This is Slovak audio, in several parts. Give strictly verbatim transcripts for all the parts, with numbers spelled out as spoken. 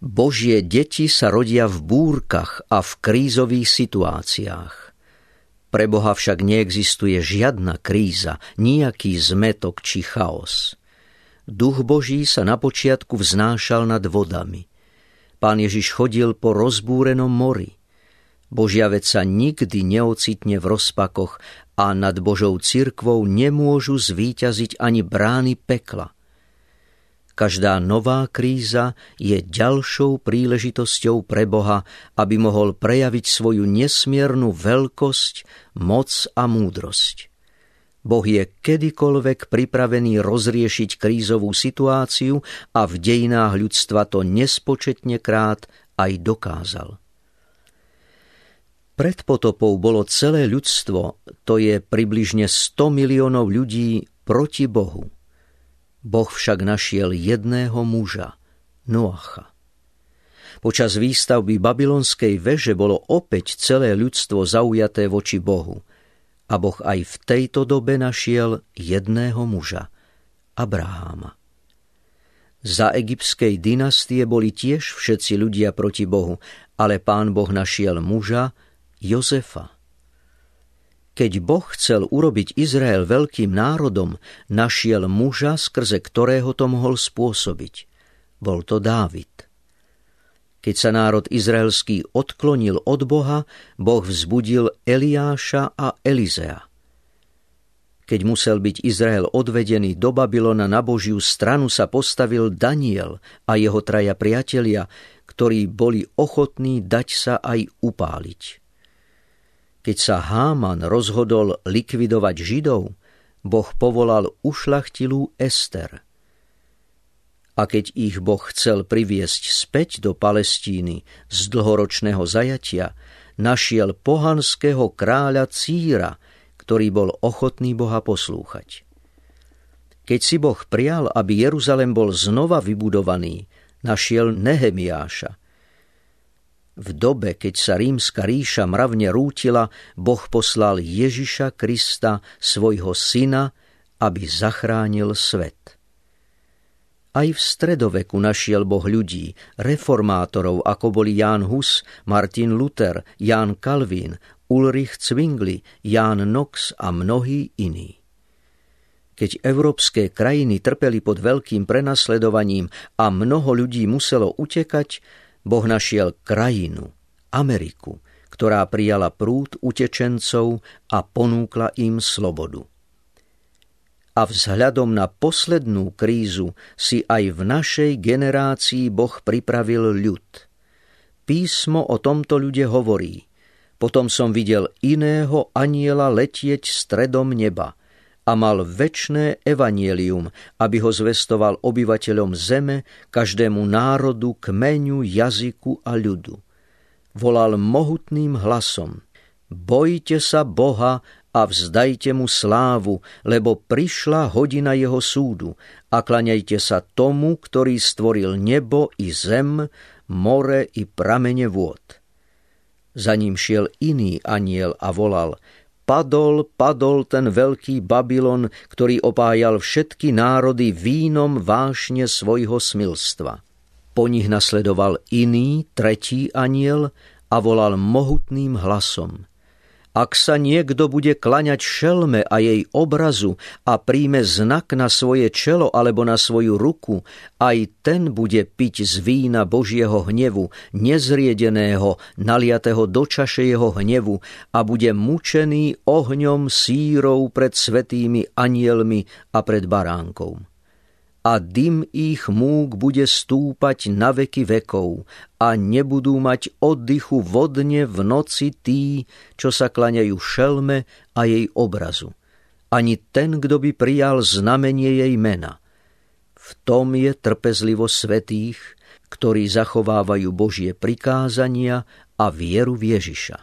Božie deti sa rodia v búrkach a v krízových situáciách. Pre Boha však neexistuje žiadna kríza, nejaký zmätok či chaos. Duch Boží sa na počiatku vznášal nad vodami. Pán Ježiš chodil po rozbúrenom mori. Božia vec sa nikdy neocitne v rozpakoch a nad Božou cirkvou nemôžu zvíťaziť ani brány pekla. Každá nová kríza je ďalšou príležitosťou pre Boha, aby mohol prejaviť svoju nesmiernu veľkosť, moc a múdrosť. Boh je kedykoľvek pripravený rozriešiť krízovú situáciu a v dejinách ľudstva to nespočetne krát aj dokázal. Pred potopou bolo celé ľudstvo, to je približne sto miliónov ľudí, proti Bohu. Boh však našiel jedného muža, Noacha. Počas výstavby babylonskej veže bolo opäť celé ľudstvo zaujaté voči Bohu. A Boh aj v tejto dobe našiel jedného muža, Abraháma. Za egyptskej dynastie boli tiež všetci ľudia proti Bohu, ale Pán Boh našiel muža, Jozefa. Keď Boh chcel urobiť Izrael veľkým národom, našiel muža, skrze ktorého to mohol spôsobiť. Bol to Dávid. Keď sa národ izraelský odklonil od Boha, Boh vzbudil Eliáša a Elizea. Keď musel byť Izrael odvedený do Babylona, na Božiu stranu sa postavil Daniel a jeho traja priatelia, ktorí boli ochotní dať sa aj upáliť. Keď sa Háman rozhodol likvidovať Židov, Boh povolal ušľachtilú Ester. A keď ich Boh chcel priviesť späť do Palestíny z dlhoročného zajatia, našiel pohanského kráľa Círa, ktorý bol ochotný Boha poslúchať. Keď si Boh prial, aby Jeruzalem bol znova vybudovaný, našiel Nehemiáša. V dobe, keď sa rímska ríša mravne rútila, Boh poslal Ježiša Krista, svojho syna, aby zachránil svet. Aj v stredoveku našiel Boh ľudí, reformátorov, ako boli Ján Hus, Martin Luther, Ján Kalvín, Ulrich Zwingli, Ján Knox a mnohí iní. Keď európske krajiny trpeli pod veľkým prenasledovaním a mnoho ľudí muselo utekať, Boh našiel krajinu, Ameriku, ktorá prijala prúd utečencov a ponúkla im slobodu. A vzhľadom na poslednú krízu si aj v našej generácii Boh pripravil ľud. Písmo o tomto ľude hovorí: Potom som videl iného anjela letieť stredom neba a mal večné evanjelium, aby ho zvestoval obyvateľom zeme, každému národu, kmeňu, jazyku a ľudu. Volal mohutným hlasom: Bojte sa Boha a vzdajte mu slávu, lebo prišla hodina jeho súdu, a klaňajte sa tomu, ktorý stvoril nebo i zem, more i pramene vôd. Za ním šiel iný anjel a volal: Padol, padol ten veľký Babylon, ktorý opájal všetky národy vínom vášne svojho smilstva. Po nich nasledoval iný, tretí anjel a volal mohutným hlasom: Ak sa niekto bude klaňať šelme a jej obrazu a príjme znak na svoje čelo alebo na svoju ruku, aj ten bude piť z vína Božieho hnevu, nezriedeného, naliatého do čaše jeho hnevu, a bude mučený ohňom sírov pred svätými anjelmi a pred baránkom. A dym ich múk bude stúpať na veky vekov a nebudú mať oddychu vodne v noci tí, čo sa klaňajú šelme a jej obrazu. Ani ten, kto by prijal znamenie jej mena. V tom je trpezlivosť svätých, ktorí zachovávajú Božie prikázania a vieru v Ježiša.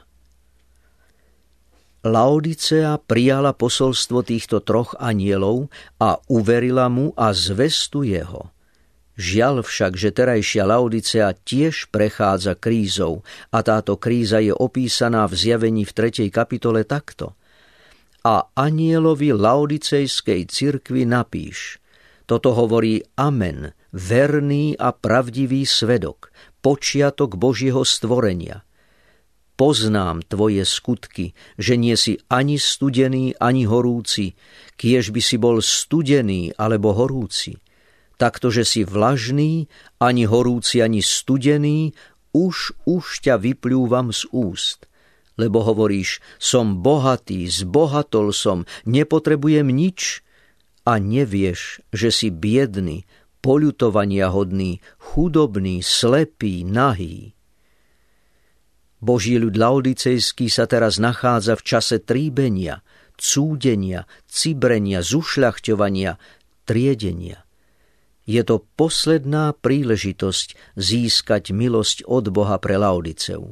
Laodicea prijala posolstvo týchto troch anjelov a uverila mu a zvestuje ho. Žiaľ však, že terajšia Laodicea tiež prechádza krízou a táto kríza je opísaná v Zjavení v tretej kapitole takto. A anjelovi laodicejskej cirkvi napíš: Toto hovorí Amen, verný a pravdivý svedok, počiatok Božieho stvorenia. Poznám tvoje skutky, že nie si ani studený, ani horúci, kiež by si bol studený alebo horúci. Takto, že si vlažný, ani horúci, ani studený, už, už ťa vypľúvam z úst. Lebo hovoríš, som bohatý, zbohatol som, nepotrebujem nič a nevieš, že si biedný, poľutovania hodný, chudobný, slepý, nahý. Boží ľud laodicejský sa teraz nachádza v čase tríbenia, cúdenia, cibrenia, zušľachťovania, triedenia. Je to posledná príležitosť získať milosť od Boha pre Laodiceu.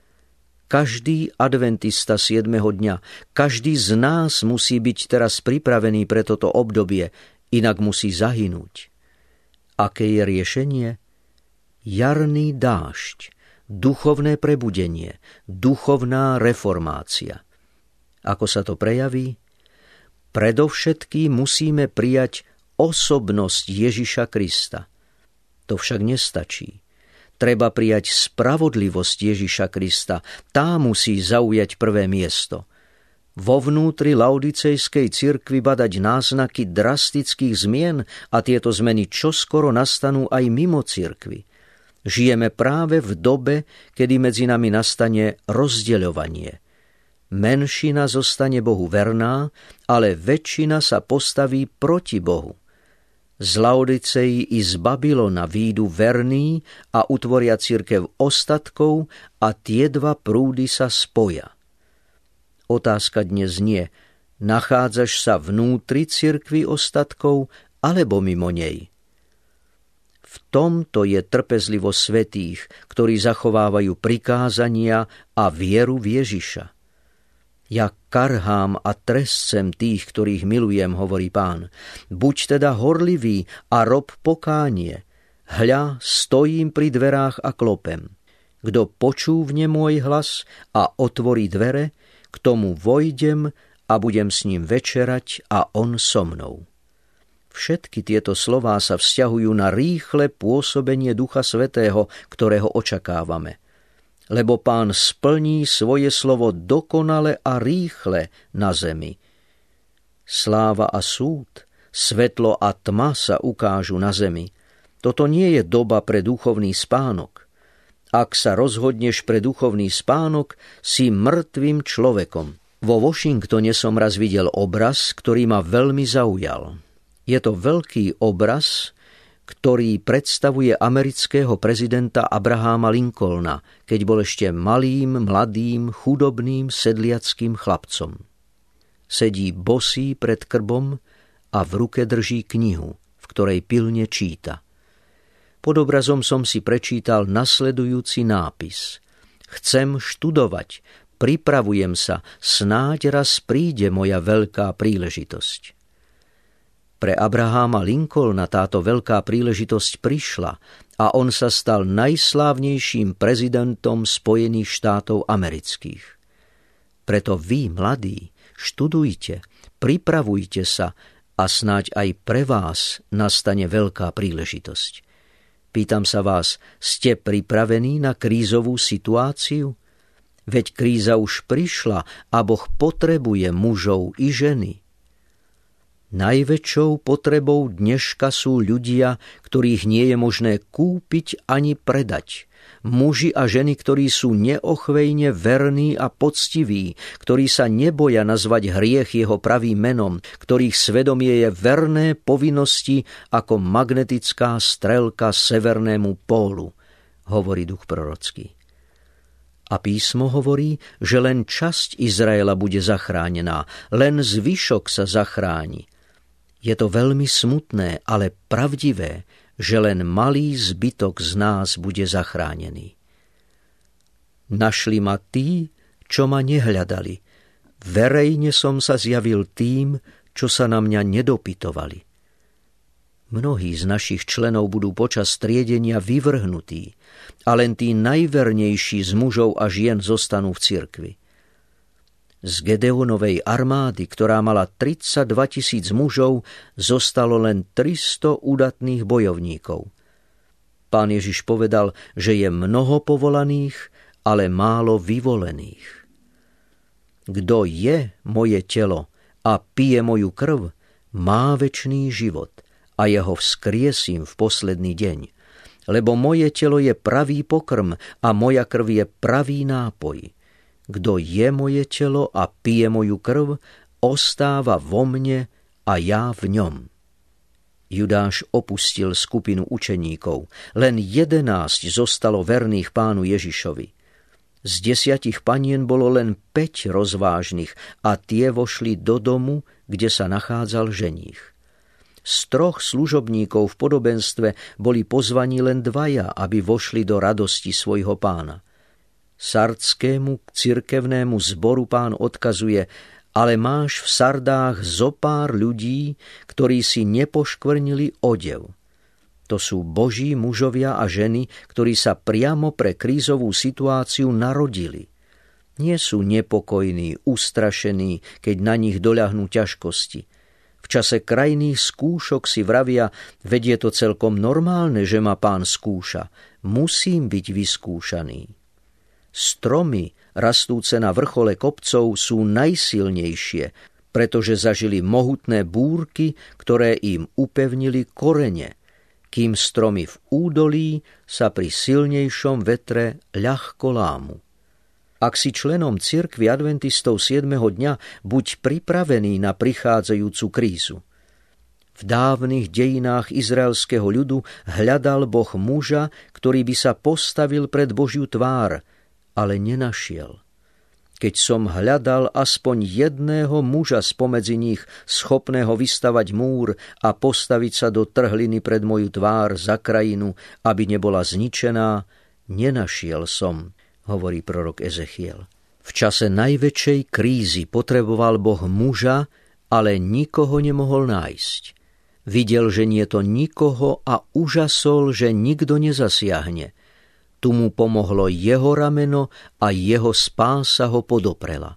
Každý adventista siedmeho dňa, každý z nás musí byť teraz pripravený pre toto obdobie, inak musí zahynúť. Aké je riešenie? Jarný dážď, duchovné prebudenie, duchovná reformácia. Ako sa to prejaví? Predovšetkým musíme prijať osobnosť Ježiša Krista. To však nestačí. Treba prijať spravodlivosť Ježiša Krista. Tá musí zaujať prvé miesto. Vo vnútri laodicejskej cirkvi badať náznaky drastických zmien a tieto zmeny čoskoro nastanú aj mimo cirkvi. Žijeme práve v dobe, kedy medzi nami nastane rozdeľovanie. Menšina zostane Bohu verná, ale väčšina sa postaví proti Bohu. Z Laodicei i z Babylona výjdu verní a utvoria cirkev ostatkov a tie dva prúdy sa spoja. Otázka dnes nie, nachádzaš sa vnútri cirkvi ostatkov alebo mimo nej? V tomto je trpezlivosť svätých, ktorí zachovávajú prikázania a vieru v Ježiša. Ja karhám a trestcem tých, ktorých milujem, hovorí Pán. Buď teda horlivý a rob pokánie. Hľa, stojím pri dverách a klopem. Kto počúvne môj hlas a otvorí dvere, k tomu vojdem a budem s ním večerať a on so mnou. Všetky tieto slová sa vzťahujú na rýchle pôsobenie Ducha Svätého, ktorého očakávame. Lebo Pán splní svoje slovo dokonale a rýchle na zemi. Sláva a súd, svetlo a tma sa ukážu na zemi. Toto nie je doba pre duchovný spánok. Ak sa rozhodneš pre duchovný spánok, si mŕtvým človekom. Vo Washingtone som raz videl obraz, ktorý ma veľmi zaujal. Je to veľký obraz, ktorý predstavuje amerického prezidenta Abraháma Lincolna, keď bol ešte malým, mladým, chudobným, sedliackým chlapcom. Sedí bosý pred krbom a v ruke drží knihu, v ktorej pilne číta. Pod obrazom som si prečítal nasledujúci nápis. Chcem študovať, pripravujem sa, snáď raz príde moja veľká príležitosť. Pre Abraháma Lincolna táto veľká príležitosť prišla a on sa stal najslávnejším prezidentom Spojených štátov amerických. Preto vy, mladí, študujte, pripravujte sa a snáď aj pre vás nastane veľká príležitosť. Pýtam sa vás, ste pripravení na krízovú situáciu? Veď kríza už prišla a Boh potrebuje mužov i ženy. Najväčšou potrebou dneška sú ľudia, ktorých nie je možné kúpiť ani predať. Muži a ženy, ktorí sú neochvejne verní a poctiví, ktorí sa neboja nazvať hriech jeho pravým menom, ktorých svedomie je verné povinnosti ako magnetická strelka severnému pólu, hovorí duch prorocký. A písmo hovorí, že len časť Izraela bude zachránená, len zvyšok sa zachráni. Je to veľmi smutné, ale pravdivé, že len malý zbytok z nás bude zachránený. Našli ma tí, čo ma nehľadali. Verejne som sa zjavil tým, čo sa na mňa nedopytovali. Mnohí z našich členov budú počas triedenia vyvrhnutí a len tí najvernejší z mužov a žien zostanú v cirkvi. Z Gedeonovej armády, ktorá mala tridsaťdva tisíc mužov, zostalo len tristo udatných bojovníkov. Pán Ježiš povedal, že je mnoho povolaných, ale málo vyvolených. Kto je moje telo a pije moju krv, má večný život a ja ho vzkriesím v posledný deň. Lebo moje telo je pravý pokrm a moja krv je pravý nápoj. Kto je moje telo a pije moju krv, ostáva vo mne a ja v ňom. Judáš opustil skupinu učeníkov. Len jedenásť zostalo verných Pánu Ježišovi. Z desiatich panien bolo len päť rozvážnych a tie vošli do domu, kde sa nachádzal ženích. Z troch služobníkov v podobenstve boli pozvaní len dvaja, aby vošli do radosti svojho pána. Sardskému cirkevnému zboru Pán odkazuje: ale máš v Sardách zopár ľudí, ktorí si nepoškvrnili odev. To sú Boží mužovia a ženy, ktorí sa priamo pre krízovú situáciu narodili. Nie sú nepokojní, ustrašení, keď na nich doľahnú ťažkosti. V čase krajných skúšok si vravia: veď je to celkom normálne, že ma Pán skúša. Musím byť vyskúšaný. Stromy, rastúce na vrchole kopcov, sú najsilnejšie, pretože zažili mohutné búrky, ktoré im upevnili korene, kým stromy v údolí sa pri silnejšom vetre ľahko lámu. Ak si členom cirkvi adventistov siedmeho dňa, buď pripravený na prichádzajúcu krízu. V dávnych dejinách izraelského ľudu hľadal Boh muža, ktorý by sa postavil pred Božiu tvár, ale nenašiel. Keď som hľadal aspoň jedného muža spomedzi nich, schopného vystavať múr a postaviť sa do trhliny pred moju tvár za krajinu, aby nebola zničená, nenašiel som, hovorí prorok Ezechiel. V čase najväčšej krízy potreboval Boh muža, ale nikoho nemohol nájsť. Videl, že nie to nikoho a užasol, že nikto nezasiahne. Tu mu pomohlo jeho rameno a jeho spása ho podoprela.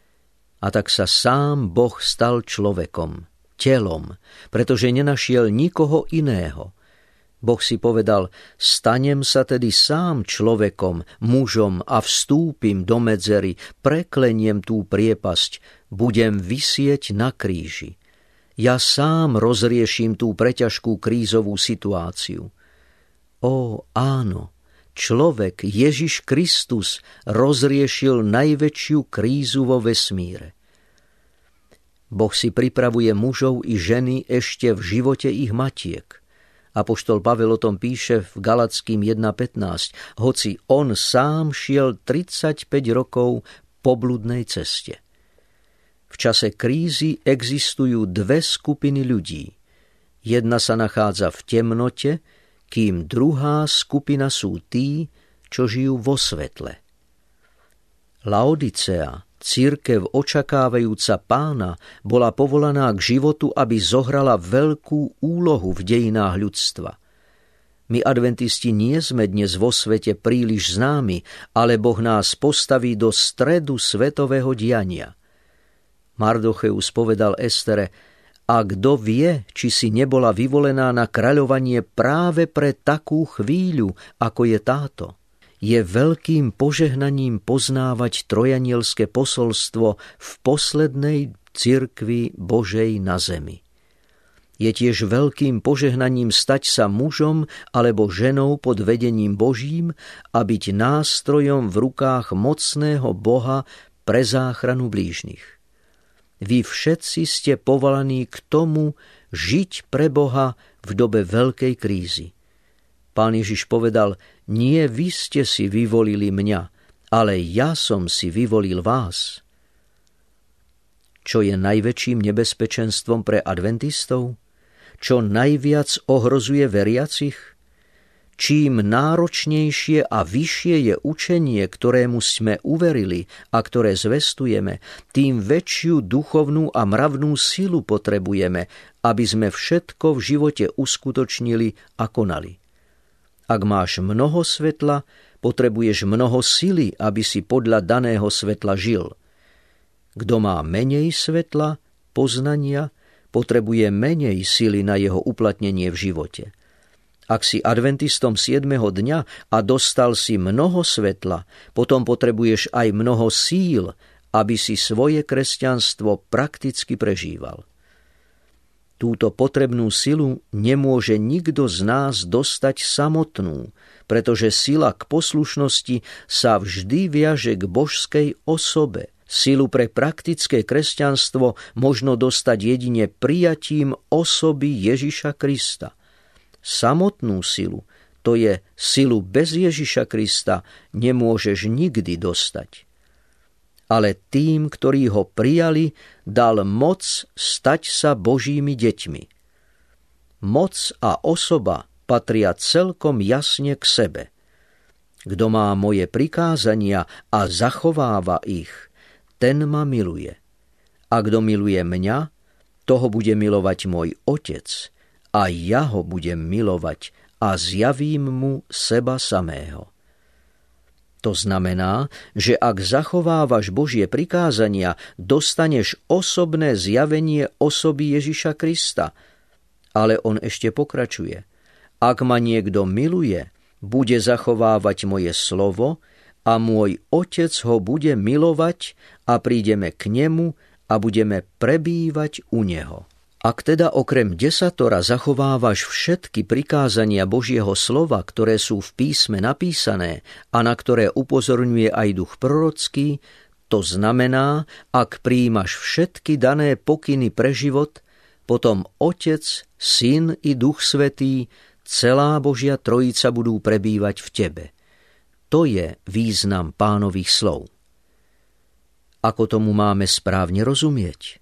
A tak sa sám Boh stal človekom, telom, pretože nenašiel nikoho iného. Boh si povedal: stanem sa tedy sám človekom, mužom a vstúpim do medzery, prekleniem tú priepasť, budem visieť na kríži. Ja sám rozriešim tú preťažkú krízovú situáciu. Ó, áno, človek Ježiš Kristus rozriešil najväčšiu krízu vo vesmíre. Boh si pripravuje mužov i ženy ešte v živote ich matiek. Apoštol Pavel o tom píše v Galatským jedna pätnásť, hoci on sám šiel tridsaťpäť rokov po bludnej ceste. V čase krízy existujú dve skupiny ľudí. Jedna sa nachádza v temnote, kým druhá skupina sú tí, čo žijú vo svetle. Laodicea, cirkev očakávajúca Pána, bola povolaná k životu, aby zohrala veľkú úlohu v dejinách ľudstva. My adventisti nie sme dnes vo svete príliš známi, ale Boh nás postaví do stredu svetového diania. Mardocheus povedal Estere: a kto vie, či si nebola vyvolená na kráľovanie práve pre takú chvíľu, ako je táto? Je veľkým požehnaním poznávať trojanielské posolstvo v poslednej cirkvi Božej na zemi. Je tiež veľkým požehnaním stať sa mužom alebo ženou pod vedením Božím a byť nástrojom v rukách mocného Boha pre záchranu blížnych. Vy všetci ste povolaní k tomu žiť pre Boha v dobe veľkej krízy. Pán Ježiš povedal: nie vy ste si vyvolili mňa, ale ja som si vyvolil vás. Čo je najväčším nebezpečenstvom pre adventistov? Čo najviac ohrozuje veriacich? Čím náročnejšie a vyššie je učenie, ktorému sme uverili a ktoré zvestujeme, tým väčšiu duchovnú a mravnú silu potrebujeme, aby sme všetko v živote uskutočnili a konali. Ak máš mnoho svetla, potrebuješ mnoho sily, aby si podľa daného svetla žil. Kto má menej svetla, poznania, potrebuje menej sily na jeho uplatnenie v živote. Ak si adventistom siedmeho dňa a dostal si mnoho svetla, potom potrebuješ aj mnoho síl, aby si svoje kresťanstvo prakticky prežíval. Túto potrebnú silu nemôže nikto z nás dostať samotnú, pretože sila k poslušnosti sa vždy viaže k božskej osobe. Silu pre praktické kresťanstvo možno dostať jedine prijatím osoby Ježiša Krista. Samotnú silu, to je silu bez Ježiša Krista, nemôžeš nikdy dostať. Ale tým, ktorí ho prijali, dal moc stať sa Božími deťmi. Moc a osoba patria celkom jasne k sebe. Kto má moje prikázania a zachováva ich, ten ma miluje. A kto miluje mňa, toho bude milovať môj Otec, a ja ho budem milovať a zjavím mu seba samého. To znamená, že ak zachovávaš Božie prikázania, dostaneš osobné zjavenie osoby Ježiša Krista. Ale on ešte pokračuje. Ak ma niekto miluje, bude zachovávať moje slovo a môj Otec ho bude milovať a prídeme k nemu a budeme prebývať u neho. Ak teda okrem desatora zachovávaš všetky prikázania Božieho slova, ktoré sú v písme napísané a na ktoré upozorňuje aj duch prorocký, to znamená, ak prijímaš všetky dané pokyny pre život, potom Otec, Syn i Duch Svätý, celá Božia Trojica budú prebývať v tebe. To je význam Pánových slov. Ako tomu máme správne rozumieť?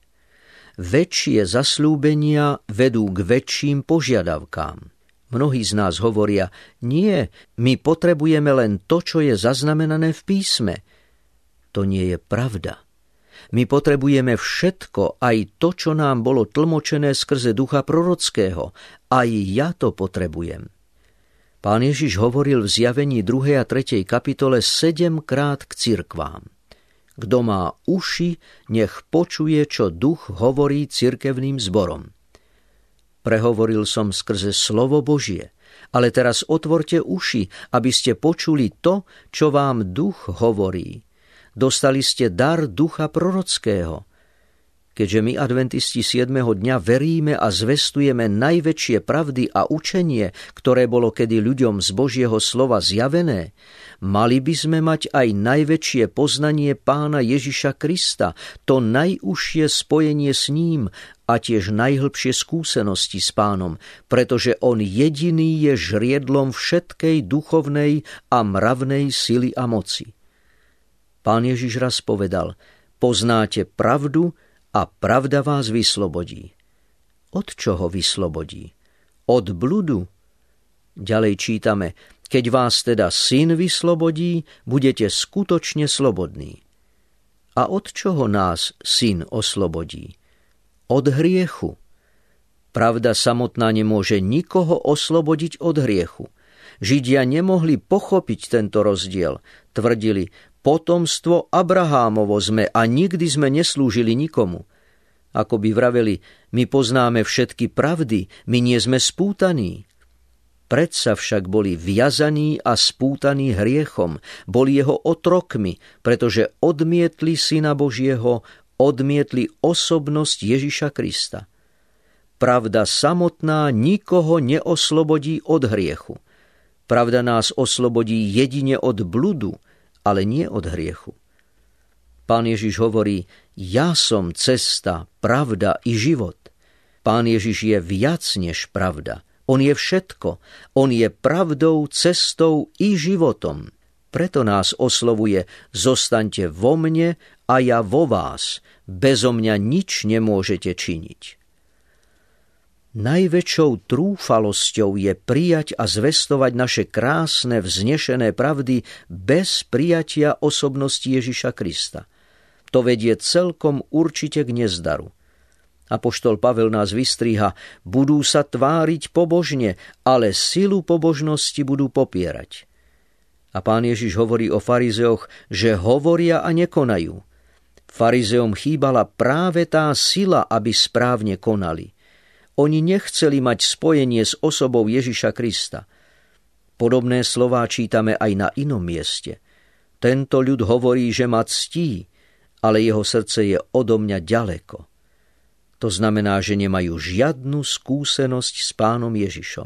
Väčšie zasľúbenia vedú k väčším požiadavkám. Mnohí z nás hovoria, nie, my potrebujeme len to, čo je zaznamenané v písme. To nie je pravda. My potrebujeme všetko, aj to, čo nám bolo tlmočené skrze ducha prorockého. Aj ja to potrebujem. Pán Ježiš hovoril v Zjavení druhej a tretej kapitole sedemkrát k cirkvám. Kto má uši, nech počuje, čo duch hovorí cirkevným zborom. Prehovoril som skrze slovo Božie, ale teraz otvorte uši, aby ste počuli to, čo vám duch hovorí. Dostali ste dar ducha prorockého. Keďže my adventisti siedmeho dňa veríme a zvestujeme najväčšie pravdy a učenie, ktoré bolo kedy ľuďom z Božieho slova zjavené, mali by sme mať aj najväčšie poznanie Pána Ježiša Krista, to najúžšie spojenie s ním a tiež najhlbšie skúsenosti s Pánom, pretože on jediný je žriedlom všetkej duchovnej a mravnej sily a moci. Pán Ježiš raz povedal, poznáte pravdu a pravda vás vyslobodí. Od čoho vyslobodí? Od bludu? Ďalej čítame, keď vás teda Syn vyslobodí, budete skutočne slobodní. A od čoho nás Syn oslobodí? Od hriechu. Pravda samotná nemôže nikoho oslobodiť od hriechu. Židia nemohli pochopiť tento rozdiel. Tvrdili, potomstvo Abrahámovo sme a nikdy sme neslúžili nikomu. Ako by vraveli, my poznáme všetky pravdy, my nie sme spútaní. Predsa však boli viazaní a spútaní hriechom, boli jeho otrokmi, pretože odmietli Syna Božieho, odmietli osobnosť Ježiša Krista. Pravda samotná nikoho neoslobodí od hriechu. Pravda nás oslobodí jedine od bludu, ale nie od hriechu. Pán Ježiš hovorí, ja som cesta, pravda i život. Pán Ježiš je viac než pravda. On je všetko. On je pravdou, cestou i životom. Preto nás oslovuje, zostaňte vo mne a ja vo vás. Bezo mňa nič nemôžete činiť. Najväčšou trúfalosťou je prijať a zvestovať naše krásne, vznešené pravdy bez prijatia osobnosti Ježiša Krista. To vedie celkom určite k nezdaru. Apoštol Pavel nás vystríha, budú sa tváriť pobožne, ale silu pobožnosti budú popierať. A Pán Ježiš hovorí o farizeoch, že hovoria a nekonajú. Farizeom chýbala práve tá sila, aby správne konali. Oni nechceli mať spojenie s osobou Ježiša Krista. Podobné slová čítame aj na inom mieste. Tento ľud hovorí, že ma ctí, ale jeho srdce je odo mňa ďaleko. To znamená, že nemajú žiadnu skúsenosť s Pánom Ježišom.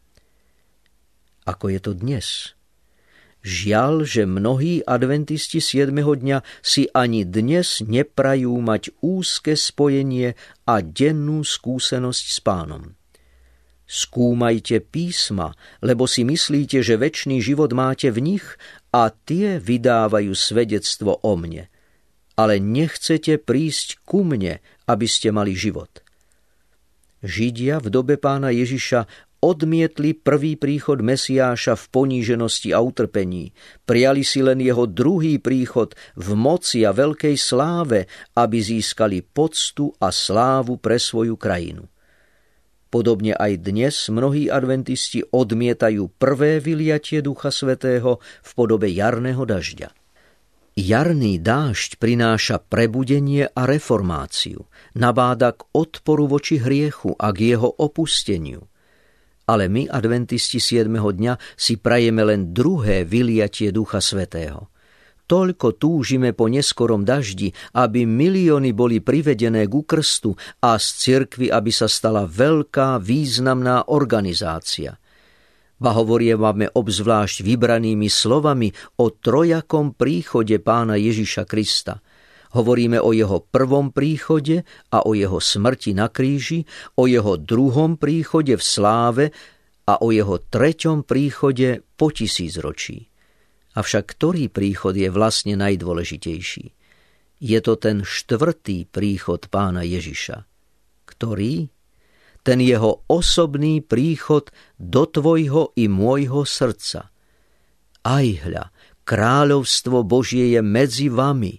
Ako je to dnes? Žiaľ, že mnohí adventisti siedmeho dňa si ani dnes neprajú mať úzke spojenie a dennú skúsenosť s Pánom. Skúmajte písma, lebo si myslíte, že večný život máte v nich a tie vydávajú svedectvo o mne. Ale nechcete prísť ku mne, aby ste mali život. Židia v dobe Pána Ježiša odmietli prvý príchod Mesiáša v poníženosti a utrpení. Prijali si len jeho druhý príchod v moci a veľkej sláve, aby získali poctu a slávu pre svoju krajinu. Podobne aj dnes mnohí adventisti odmietajú prvé vyliatie Ducha Svätého v podobe jarného dažďa. Jarný dážď prináša prebudenie a reformáciu, nabáda k odporu voči hriechu a k jeho opusteniu. Ale my, adventisti siedmeho dňa, si prajeme len druhé vyliatie Ducha Svätého. Toľko túžime po neskorom daždi, aby milióny boli privedené ku krstu a z cirkvi, aby sa stala veľká, významná organizácia. Ba hovorievame obzvlášť vybranými slovami o trojakom príchode Pána Ježiša Krista. Hovoríme o jeho prvom príchode a o jeho smrti na kríži, o jeho druhom príchode v sláve a o jeho treťom príchode po tisícročí. Avšak ktorý príchod je vlastne najdôležitejší? Je to ten štvrtý príchod Pána Ježiša. Ktorý? Ten jeho osobný príchod do tvojho i môjho srdca. Aj hľa, kráľovstvo Božie je medzi vami.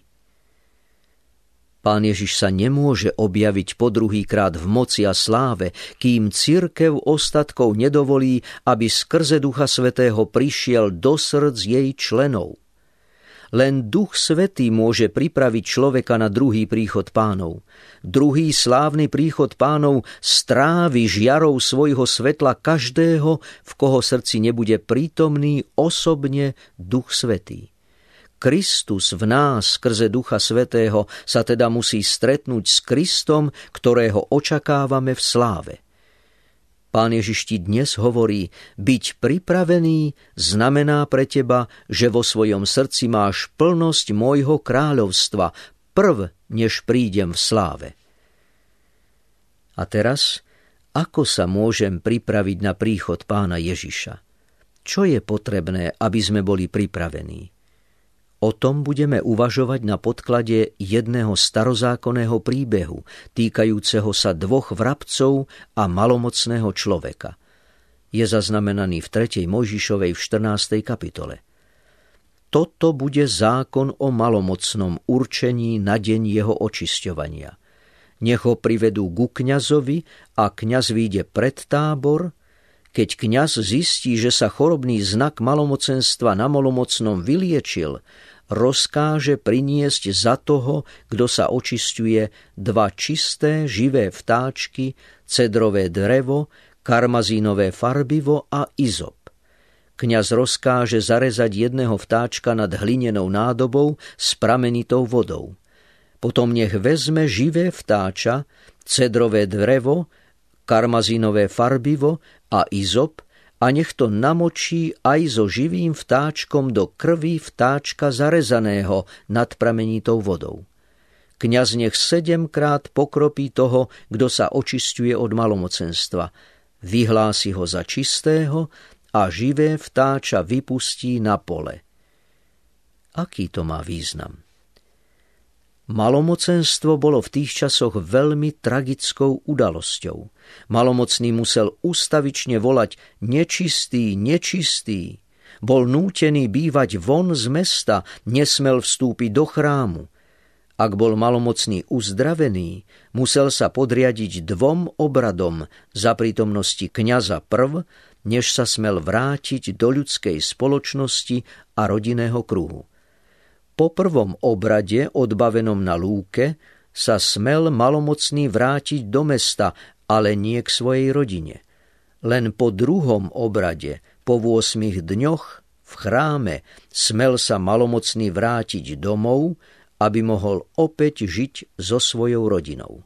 Pán Ježiš sa nemôže objaviť po druhýkrát v moci a sláve, kým cirkev ostatkov nedovolí, aby skrze Ducha Svätého prišiel do srdc jej členov. Len Duch Svätý môže pripraviť človeka na druhý príchod Pánov. Druhý slávny príchod Pánov strávi žiarou svojho svetla každého, v koho srdci nebude prítomný osobne Duch Svätý. Kristus v nás skrze Ducha Svätého sa teda musí stretnúť s Kristom, ktorého očakávame v sláve. Pán Ježiš ti dnes hovorí, byť pripravený znamená pre teba, že vo svojom srdci máš plnosť môjho kráľovstva, prv, než prídem v sláve. A teraz, ako sa môžem pripraviť na príchod Pána Ježiša? Čo je potrebné, aby sme boli pripravení? O tom budeme uvažovať na podklade jedného starozákonného príbehu, týkajúceho sa dvoch vrabcov a malomocného človeka. Je zaznamenaný v tretej Mojžišovej v štrnástej kapitole. Toto bude zákon o malomocnom určení na deň jeho očisťovania. Nech ho privedú ku kňazovi a kňaz vyjde pred tábor. Keď kňaz zistí, že sa chorobný znak malomocenstva na malomocnom vyliečil, rozkáže priniesť za toho, kto sa očisťuje, dva čisté, živé vtáčky, cedrové drevo, karmazínové farbivo a izop. Kňaz rozkáže zarezať jedného vtáčka nad hlinenou nádobou s pramenitou vodou. Potom nech vezme živé vtáča, cedrové drevo, karmazínové farbivo a izop a nech to namočí aj so živým vtáčkom do krvi vtáčka zarezaného nad pramenitou vodou. Kňaz nech sedemkrát pokropí toho, kto sa očisťuje od malomocenstva. Vyhlási ho za čistého a živé vtáča vypustí na pole. Aký to má význam? Malomocenstvo bolo v tých časoch veľmi tragickou udalosťou. Malomocný musel ustavične volať nečistý, nečistý. Bol nútený bývať von z mesta, nesmel vstúpiť do chrámu. Ak bol malomocný uzdravený, musel sa podriadiť dvom obradom za prítomnosti kňaza prv, než sa smel vrátiť do ľudskej spoločnosti a rodinného kruhu. Po prvom obrade, odbavenom na lúke, sa smel malomocný vrátiť do mesta ale nie k svojej rodine. Len po druhom obrade, po ôsmich dňoch, v chráme smel sa malomocný vrátiť domov, aby mohol opäť žiť so svojou rodinou.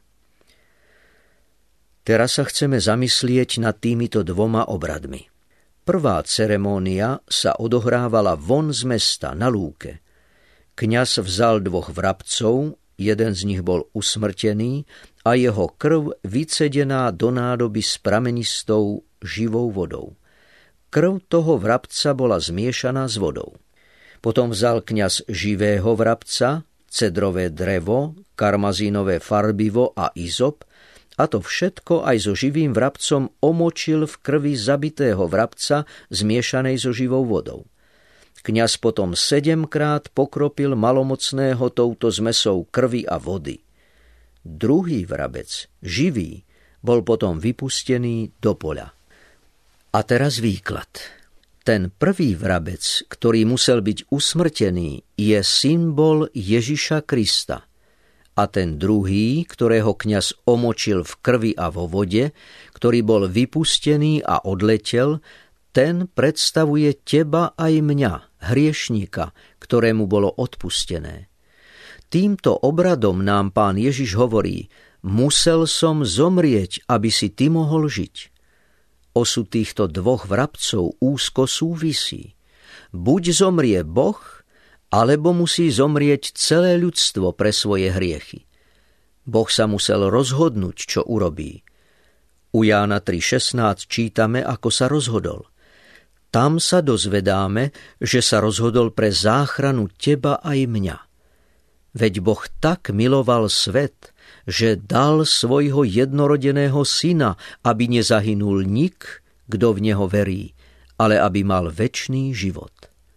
Teraz sa chceme zamyslieť nad týmito dvoma obradmi. Prvá ceremónia sa odohrávala von z mesta na lúke. Kňaz vzal dvoch vrabcov, jeden z nich bol usmrtený a jeho krv vycedená do nádoby s pramenistou živou vodou. Krv toho vrabca bola zmiešaná s vodou. Potom vzal kňaz živého vrabca, cedrové drevo, karmazínové farbivo a izop, a to všetko aj so živým vrabcom omočil v krvi zabitého vrabca zmiešanej so živou vodou. Kňaz potom sedemkrát pokropil malomocného touto zmesou krvi a vody. Druhý vrabec, živý, bol potom vypustený do poľa. A teraz výklad. Ten prvý vrabec, ktorý musel byť usmrtený, je symbol Ježiša Krista. A ten druhý, ktorého kňaz omočil v krvi a vo vode, ktorý bol vypustený a odletel, ten predstavuje teba aj mňa, hriešnika, ktorému bolo odpustené. Týmto obradom nám Pán Ježiš hovorí: musel som zomrieť, aby si ty mohol žiť. Osud týchto dvoch vrabcov úzko súvisí. Buď zomrie Boh, alebo musí zomrieť celé ľudstvo pre svoje hriechy. Boh sa musel rozhodnúť, čo urobí. U Jána tri šestnásť čítame, ako sa rozhodol. Tam sa dozvedáme, že sa rozhodol pre záchranu teba aj mňa. Veď Boh tak miloval svet, že dal svojho jednorodeného syna, aby nezahynul nik, kto v neho verí, ale aby mal večný život.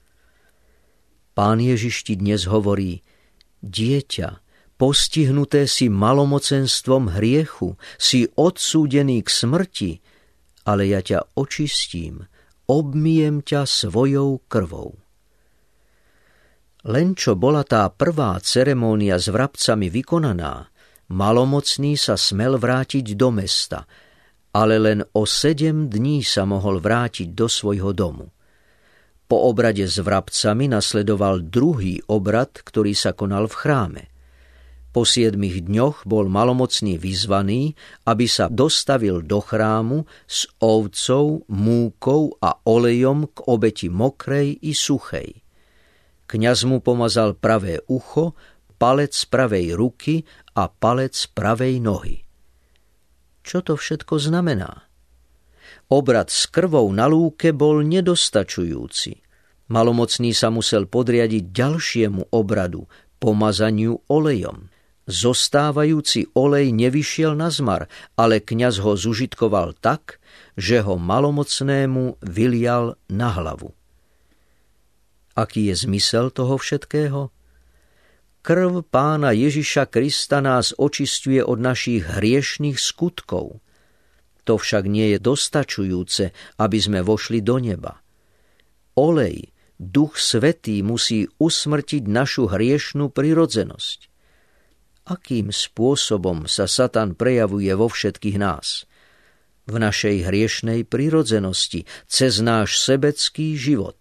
Pán Ježiš ti dnes hovorí: dieťa, postihnuté si malomocenstvom hriechu, si odsúdený k smrti, ale ja ťa očistím, obmyjem ťa svojou krvou. Len čo bola tá prvá ceremónia s vrabcami vykonaná, malomocný sa smel vrátiť do mesta, ale len o sedem dní sa mohol vrátiť do svojho domu. Po obrade s vrabcami nasledoval druhý obrad, ktorý sa konal v chráme. Po siedmich dňoch bol malomocný vyzvaný, aby sa dostavil do chrámu s ovcou, múkou a olejom k obeti mokrej i suchej. Kňaz mu pomazal pravé ucho, palec pravej ruky a palec pravej nohy. Čo to všetko znamená? Obrad s krvou na lúke bol nedostačujúci. Malomocný sa musel podriadiť ďalšiemu obradu, pomazaniu olejom. Zostávajúci olej nevyšiel na zmar, ale kňaz ho zužitkoval tak, že ho malomocnému vylial na hlavu. Aký je zmysel toho všetkého? Krv Pána Ježiša Krista nás očisťuje od našich hriešných skutkov. To však nie je dostačujúce, aby sme vošli do neba. Olej, Duch Svätý musí usmrtiť našu hriešnú prirodzenosť. Akým spôsobom sa Satan prejavuje vo všetkých nás? V našej hriešnej prirodzenosti, cez náš sebecký život.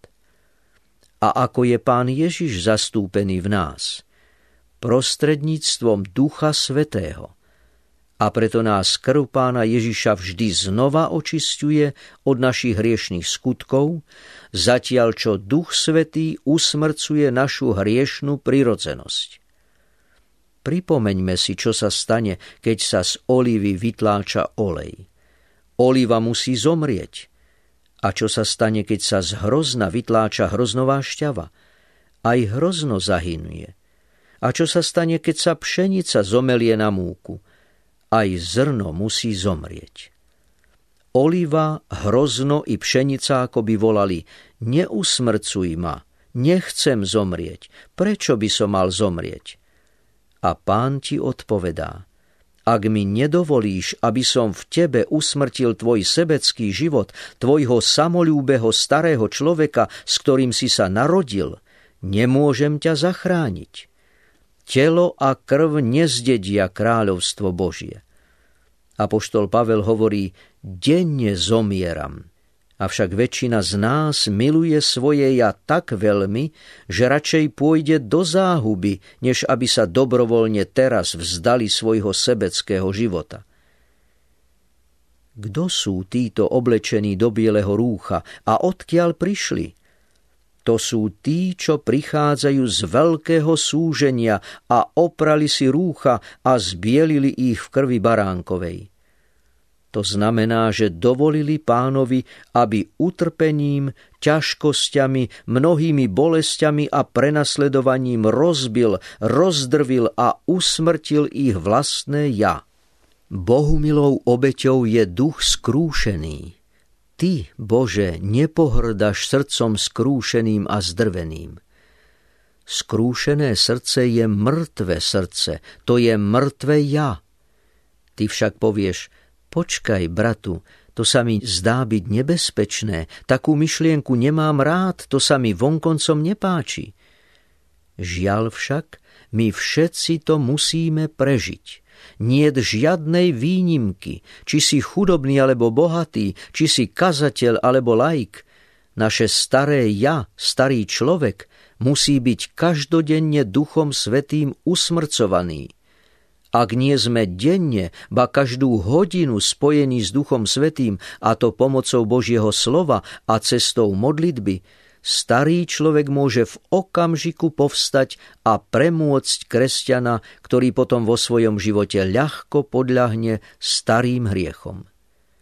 A ako je Pán Ježiš zastúpený v nás? Prostredníctvom Ducha Svätého. A preto nás krv Pána Ježiša vždy znova očisťuje od našich hriešných skutkov, zatiaľ čo Duch Svätý usmrcuje našu hriešnú prirodzenosť. Pripomeňme si, čo sa stane, keď sa z olívy vytláča olej. Olíva musí zomrieť. A čo sa stane, keď sa z hrozna vytláča hroznová šťava? Aj hrozno zahynuje. A čo sa stane, keď sa pšenica zomelie na múku? Aj zrno musí zomrieť. Oliva, hrozno i pšenica ako by volali: neusmrcuj ma, nechcem zomrieť, prečo by som mal zomrieť? A Pán ti odpovedá: ak mi nedovolíš, aby som v tebe usmrtil tvoj sebecký život, tvojho samoľúbeho starého človeka, s ktorým si sa narodil, nemôžem ťa zachrániť. Telo a krv nezdedia kráľovstvo Božie. Apoštol Pavel hovorí, denne zomieram. Avšak väčšina z nás miluje svoje ja tak veľmi, že radšej pôjde do záhuby, než aby sa dobrovoľne teraz vzdali svojho sebeckého života. Kto sú títo oblečení do bieleho rúcha a odkiaľ prišli? To sú tí, čo prichádzajú z veľkého súženia a oprali si rúcha a zbielili ich v krvi baránkovej. To znamená, že dovolili Pánovi, aby utrpením, ťažkosťami, mnohými bolestiami a prenasledovaním rozbil, rozdrvil a usmrtil ich vlastné ja. Bohumilou obeťou je duch skrúšený. Ty, Bože, nepohrdaš srdcom skrúšeným a zdrveným. Skrúšené srdce je mŕtve srdce, to je mŕtve ja. Ty však povieš, počkaj, bratu, to sa mi zdá byť nebezpečné, takú myšlienku nemám rád, to sa mi vonkoncom nepáči. Žiaľ však, my všetci to musíme prežiť. Niet žiadnej výnimky, či si chudobný alebo bohatý, či si kazateľ alebo laik. Naše staré ja, starý človek, musí byť každodenne Duchom Svätým usmrcovaný. Ak nie sme denne, ba každú hodinu spojení s Duchom Svätým, a to pomocou Božieho slova a cestou modlitby, starý človek môže v okamžiku povstať a premôcť kresťana, ktorý potom vo svojom živote ľahko podľahne starým hriechom.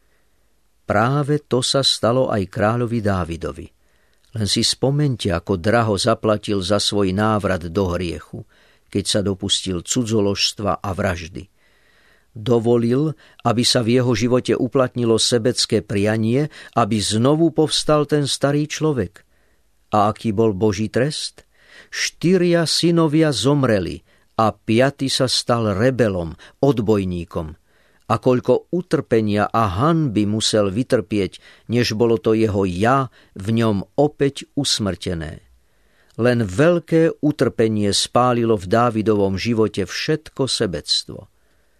Práve to sa stalo aj kráľovi Dávidovi. Len si spomente, ako draho zaplatil za svoj návrat do hriechu, keď sa dopustil cudzoložstva a vraždy. Dovolil, aby sa v jeho živote uplatnilo sebecké prianie, aby znovu povstal ten starý človek. A aký bol Boží trest? Štyria synovia zomreli a piaty sa stal rebelom, odbojníkom. A koľko utrpenia a hanby musel vytrpieť, než bolo to jeho ja v ňom opäť usmrtené. Len veľké utrpenie spálilo v Dávidovom živote všetko sebectvo.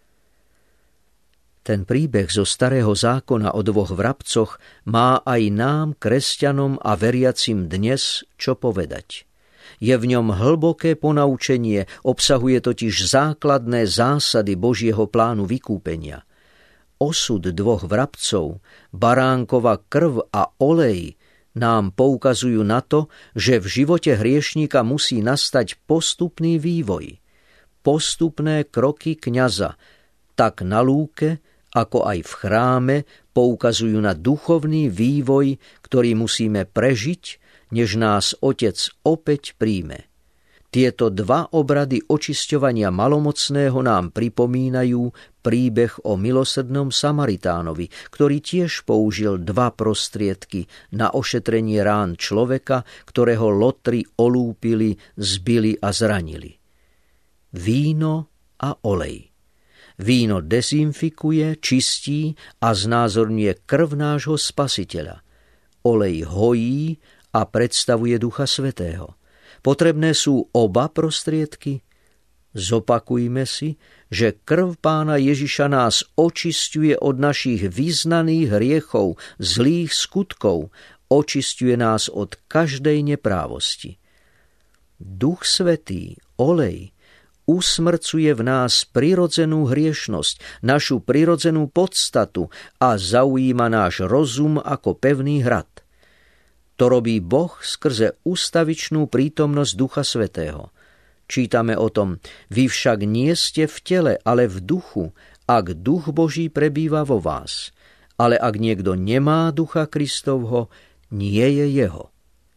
Ten príbeh zo Starého zákona o dvoch vrabcoch má aj nám, kresťanom a veriacim dnes, čo povedať. Je v ňom hlboké ponaučenie, obsahuje totiž základné zásady Božieho plánu vykúpenia. Osud dvoch vrabcov, baránkova krv a olej nám poukazujú na to, že v živote hriešníka musí nastať postupný vývoj. Postupné kroky kňaza, tak na lúke, ako aj v chráme, poukazujú na duchovný vývoj, ktorý musíme prežiť, než nás Otec opäť príjme. Tieto dva obrady očisťovania malomocného nám pripomínajú príbeh o milosrdnom Samaritánovi, ktorý tiež použil dva prostriedky na ošetrenie rán človeka, ktorého lotri olúpili, zbili a zranili. Víno a olej. Víno dezinfikuje, čistí a znázorňuje krv nášho Spasiteľa. Olej hojí a predstavuje Ducha Svätého. Potrebné sú oba prostriedky? Zopakujme si, že krv Pána Ježiša nás očisťuje od našich vyznaných hriechov, zlých skutkov, očisťuje nás od každej neprávosti. Duch Svätý, olej, usmrcuje v nás prirodzenú hriešnosť, našu prirodzenú podstatu a zaujíma náš rozum ako pevný hrad. To robí Boh skrze ustavičnú prítomnosť Ducha Svätého. Čítame o tom, vy však nie ste v tele, ale v duchu, ak Duch Boží prebýva vo vás. Ale ak niekto nemá Ducha Kristovho, nie je jeho.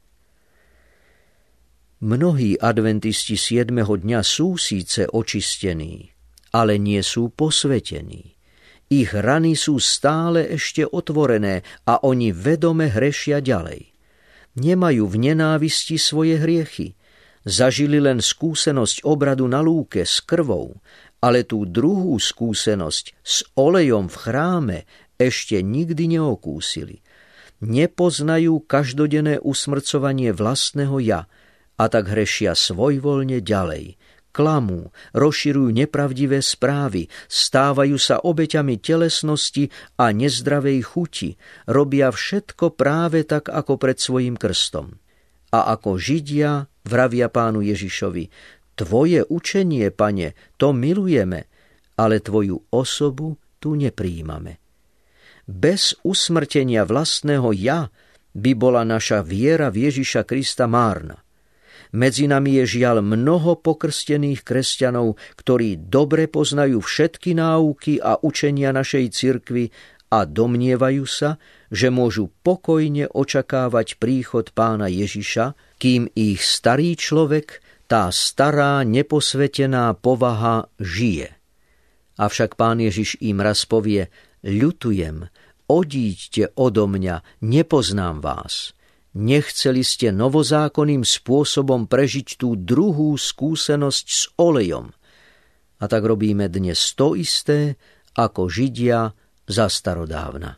Mnohí adventisti siedmeho dňa sú síce očistení, ale nie sú posvetení. Ich rany sú stále ešte otvorené a oni vedome hrešia ďalej. Nemajú v nenávisti svoje hriechy. Zažili len skúsenosť obradu na lúke s krvou, ale tú druhú skúsenosť s olejom v chráme ešte nikdy neokúsili. Nepoznajú každodenné usmrcovanie vlastného ja, a tak hrešia svojvoľne ďalej, klamú, rozširujú nepravdivé správy, stávajú sa obeťami telesnosti a nezdravej chuti, robia všetko práve tak, ako pred svojím krstom. A ako Židia vravia Pánu Ježišovi: Tvoje učenie, Pane, to milujeme, ale Tvoju osobu tu neprijímame. Bez usmrtenia vlastného ja by bola naša viera v Ježiša Krista márna. Medzi nami je žiaľ mnoho pokrstených kresťanov, ktorí dobre poznajú všetky náuky a učenia našej cirkvi a domnievajú sa, že môžu pokojne očakávať príchod Pána Ježiša, kým ich starý človek, tá stará neposvetená povaha žije. Avšak Pán Ježiš im raz povie: Ľutujem, odíďte odo mňa, nepoznám vás. Nechceli ste novozákonným spôsobom prežiť tú druhú skúsenosť s olejom. A tak robíme dnes to isté, ako Židia za starodávna.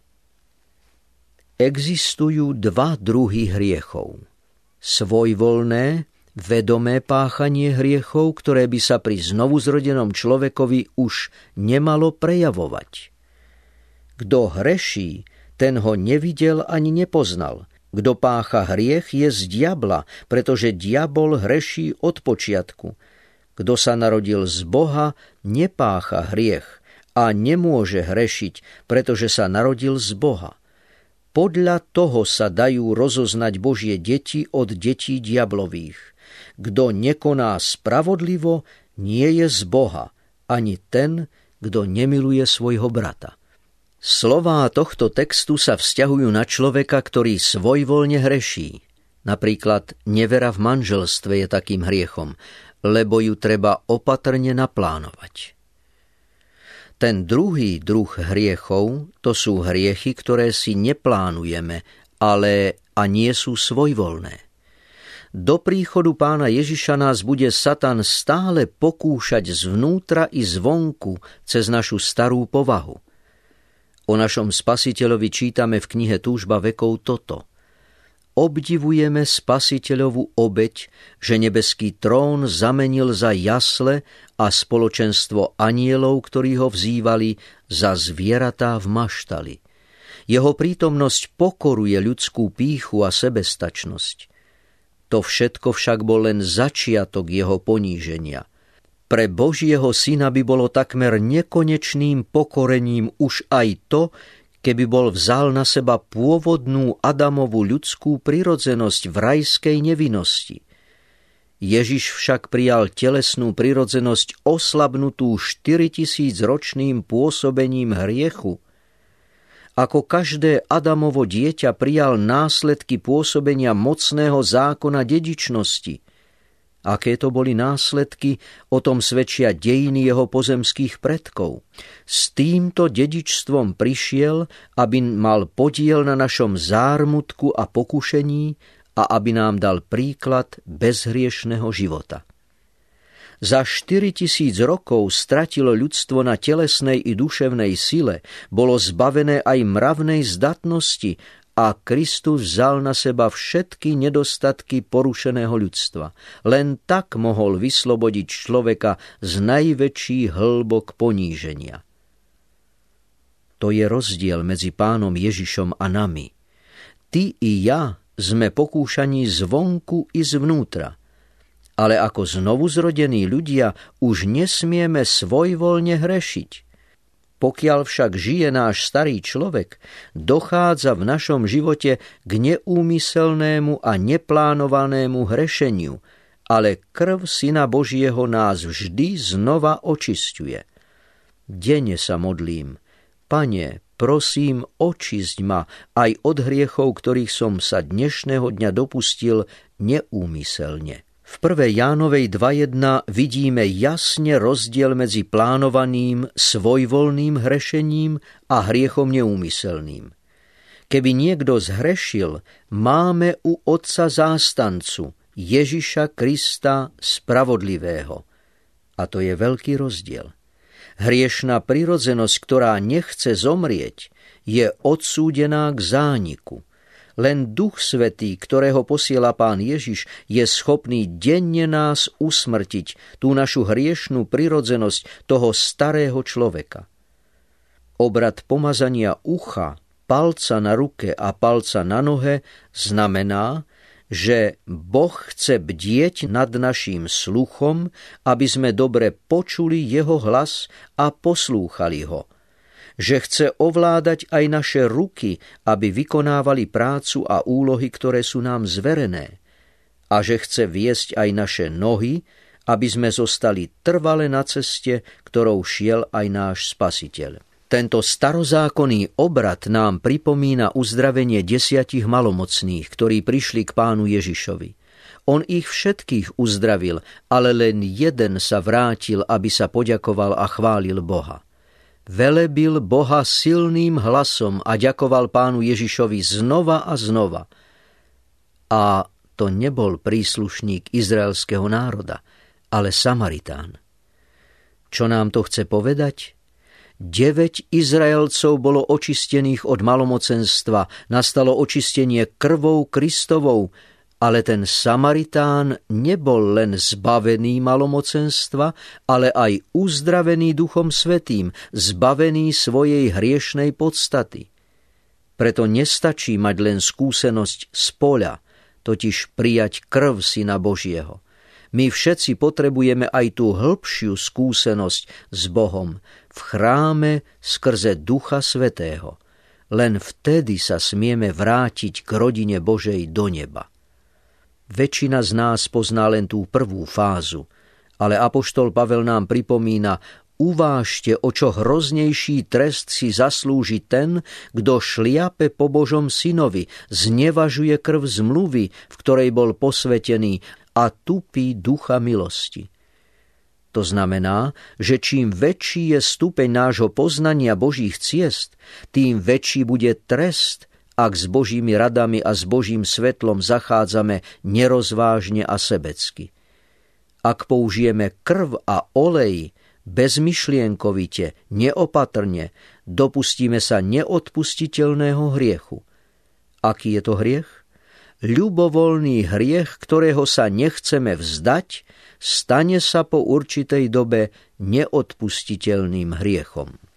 Existujú dva druhy hriechov. Svojvoľné, vedomé páchanie hriechov, ktoré by sa pri znovuzrodenom človekovi už nemalo prejavovať. Kto hreší, ten ho nevidel ani nepoznal. Kto pácha hriech, je z diabla, pretože diabol hreší od počiatku. Kto sa narodil z Boha, nepácha hriech a nemôže hrešiť, pretože sa narodil z Boha. Podľa toho sa dajú rozoznať Božie deti od detí diablových. Kto nekoná spravodlivo, nie je z Boha, ani ten, kto nemiluje svojho brata. Slová tohto textu sa vzťahujú na človeka, ktorý svojvoľne hreší. Napríklad nevera v manželstve je takým hriechom, lebo ju treba opatrne naplánovať. Ten druhý druh hriechov, to sú hriechy, ktoré si neplánujeme, ale a nie sú svojvoľné. Do príchodu Pána Ježiša nás bude Satan stále pokúšať zvnútra i zvonku cez našu starú povahu. O našom Spasiteľovi čítame v knihe Túžba vekov toto: Obdivujeme Spasiteľovú obeť, že nebeský trón zamenil za jasle a spoločenstvo anielov, ktorí ho vzývali, za zvieratá v maštali. Jeho prítomnosť pokoruje ľudskú pýchu a sebestačnosť. To všetko však bol len začiatok jeho poníženia. Pre Božieho syna by bolo takmer nekonečným pokorením už aj to, keby bol vzal na seba pôvodnú Adamovú ľudskú prirodzenosť v rajskej nevinnosti. Ježiš však prijal telesnú prirodzenosť oslabnutú štyritisícročným pôsobením hriechu. Ako každé Adamovo dieťa prijal následky pôsobenia mocného zákona dedičnosti. Aké to boli následky, o tom svedčia dejiny jeho pozemských predkov. S týmto dedičstvom prišiel, aby mal podiel na našom zármutku a pokušení a aby nám dal príklad bezhriešného života. Za štyritisíc rokov stratilo ľudstvo na telesnej i duševnej sile, bolo zbavené aj mravnej zdatnosti a Kristus vzal na seba všetky nedostatky porušeného ľudstva. Len tak mohol vyslobodiť človeka z najväčších hĺbok poníženia. To je rozdiel medzi Pánom Ježišom a nami. Ty i ja sme pokúšaní zvonku i zvnútra. Ale ako znovuzrodení ľudia už nesmieme svojvoľne hrešiť. Pokiaľ však žije náš starý človek, dochádza v našom živote k neúmyselnému a neplánovanému hrešeniu, ale krv Syna Božieho nás vždy znova očisťuje. Denne sa modlím: Pane, prosím, očisť ma aj od hriechov, ktorých som sa dnešného dňa dopustil neúmyselne. V prvej Jánovej dva jedna vidíme jasne rozdiel medzi plánovaným svojvoľným hrešením a hriechom neúmyselným. Keby niekto zhrešil, máme u Otca zástancu, Ježiša Krista spravodlivého. A to je veľký rozdiel. Hriešna prirodzenosť, ktorá nechce zomrieť, je odsúdená k zániku. Len Duch Svätý, ktorého posiela Pán Ježiš, je schopný denne nás usmrtiť, tú našu hriešnú prirodzenosť toho starého človeka. Obrad pomazania ucha, palca na ruke a palca na nohe znamená, že Boh chce bdieť nad naším sluchom, aby sme dobre počuli jeho hlas a poslúchali ho. Že chce ovládať aj naše ruky, aby vykonávali prácu a úlohy, ktoré sú nám zverené. A že chce viesť aj naše nohy, aby sme zostali trvale na ceste, ktorou šiel aj náš Spasiteľ. Tento starozákonný obrad nám pripomína uzdravenie desiatich malomocných, ktorí prišli k Pánu Ježišovi. On ich všetkých uzdravil, ale len jeden sa vrátil, aby sa poďakoval a chválil Boha. Velebil Boha silným hlasom a ďakoval Pánu Ježišovi znova a znova. A to nebol príslušník izraelského národa, ale Samaritán. Čo nám to chce povedať? Deväť Izraelcov bolo očistených od malomocenstva, nastalo očistenie krvou Kristovou, ale ten Samaritán nebol len zbavený malomocenstva, ale aj uzdravený Duchom Svätým, zbavený svojej hriešnej podstaty. Preto nestačí mať len skúsenosť z poľa, totiž prijať krv Syna Božieho. My všetci potrebujeme aj tú hĺbšiu skúsenosť s Bohom v chráme skrze Ducha Svätého. Len vtedy sa smieme vrátiť k rodine Božej do neba. Väčšina z nás pozná len tú prvú fázu, ale apoštol Pavel nám pripomína: uvážte, o čo hroznejší trest si zaslúži ten, kto šliape po Božom synovi, znevažuje krv zmluvy, v ktorej bol posvätený, a tupí ducha milosti. To znamená, že čím väčší je stupeň nášho poznania Božích ciest, tým väčší bude trest, ak s Božími radami a s Božím svetlom zachádzame nerozvážne a sebecky. Ak použijeme krv a olej bezmyšlienkovite, neopatrne, dopustíme sa neodpustiteľného hriechu. Aký je to hriech? Ľubovoľný hriech, ktorého sa nechceme vzdať, stane sa po určitej dobe neodpustiteľným hriechom.